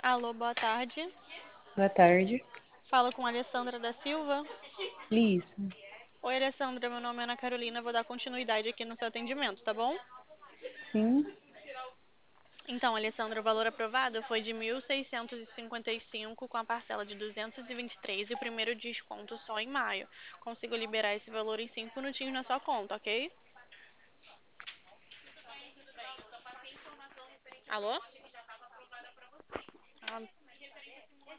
Alô, boa tarde. Boa tarde. Falo com a Alessandra da Silva. Isso. Oi, Alessandra, meu nome é Ana Carolina. Vou dar continuidade aqui no seu atendimento, tá bom? Sim. Então, Alessandra, o valor aprovado foi de 1.655 com a parcela de 223 e o primeiro desconto só em maio. Consigo liberar esse valor em 5 minutinhos na sua conta, ok? Alô? Ah,